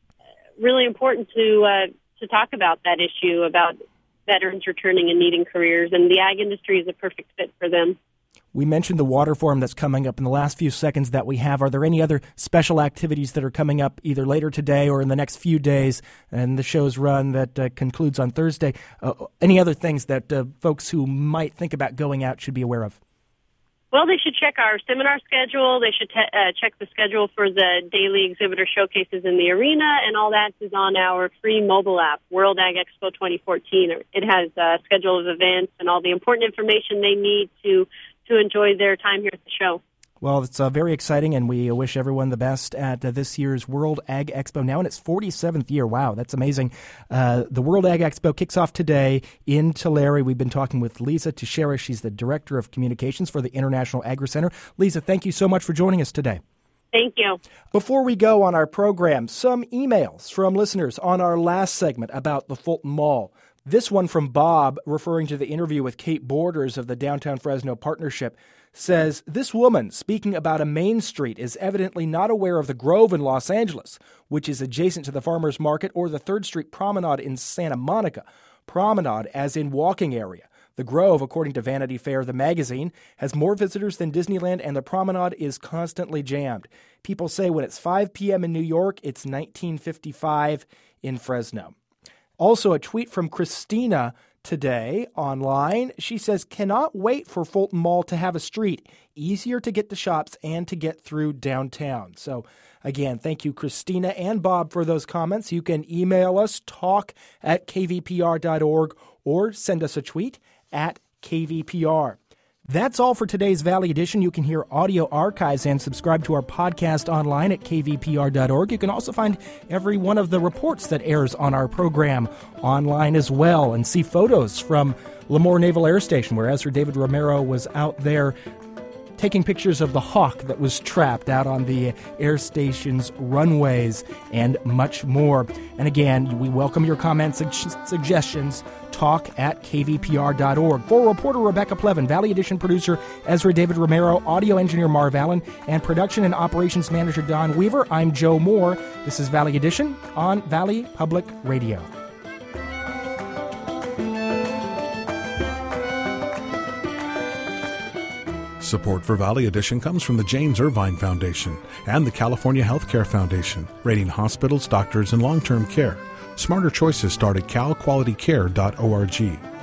talk about that issue about veterans returning and needing careers, and the ag industry is a perfect fit for them. We mentioned the water forum that's coming up in the last few seconds that we have. Are there any other special activities that are coming up either later today or in the next few days, and the show's run that concludes on Thursday? Any other things that folks who might think about going out should be aware of? Well, they should check our seminar schedule. They should check the schedule for the daily exhibitor showcases in the arena, and all that is on our free mobile app, World Ag Expo 2014. It has a schedule of events and all the important information they need to enjoy their time here at the show. Well, it's very exciting, and we wish everyone the best at this year's World Ag Expo, now in its 47th year. Wow, that's amazing. The World Ag Expo kicks off today in Tulare. We've been talking with Lisa Teixeira. She's the Director of Communications for the International Agri Center. Lisa, thank you so much for joining us today. Thank you. Before we go on our program, some emails from listeners on our last segment about the Fulton Mall. This one from Bob, referring to the interview with Kate Borders of the Downtown Fresno Partnership, says, this woman speaking about a main street is evidently not aware of the Grove in Los Angeles, which is adjacent to the Farmers Market, or the 3rd Street Promenade in Santa Monica. Promenade as in walking area. The Grove, according to Vanity Fair, the magazine, has more visitors than Disneyland, and the Promenade is constantly jammed. People say when it's 5 p.m. in New York, it's 1955 in Fresno. Also, a tweet from Christina today online. She says, cannot wait for Fulton Mall to have a street. Easier to get to shops and to get through downtown. So, again, thank you, Christina and Bob, for those comments. You can email us, talk@kvpr.org, or send us a tweet at KVPR. That's all for today's Valley Edition. You can hear audio archives and subscribe to our podcast online at kvpr.org. You can also find every one of the reports that airs on our program online as well, and see photos from Lemoore Naval Air Station, where Ezra David Romero was out there taking pictures of the Hawk that was trapped out on the air station's runways, and much more. And again, we welcome your comments and suggestions. Talk@kvpr.org. For reporter Rebecca Plevin, Valley Edition producer Ezra David Romero, audio engineer Marv Allen, and production and operations manager Don Weaver, I'm Joe Moore. This is Valley Edition on Valley Public Radio. Support for Valley Edition comes from the James Irvine Foundation and the California Healthcare Foundation, rating hospitals, doctors, and long-term care. Smarter choices start at calqualitycare.org.